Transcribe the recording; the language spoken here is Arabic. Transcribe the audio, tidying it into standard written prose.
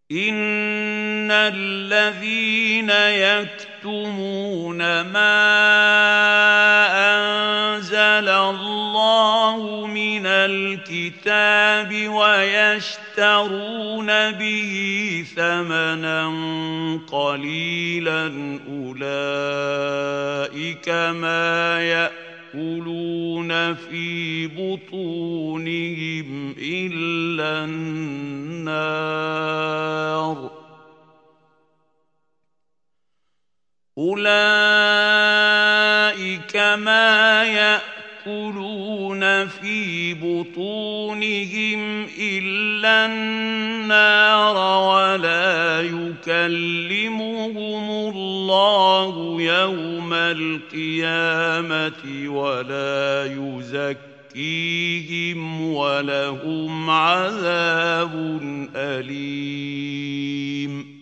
إن الذين يكتمون ما أنزل الله من الكتاب ويشترون به ثمنا قليلا أولئك ما يأكلون في بطونهم إلا النار أولئك ما يأكلون في بطونهم إلا النار ولا يكلمهم الله يوم القيامة ولا يزكيهم ولهم عذاب أليم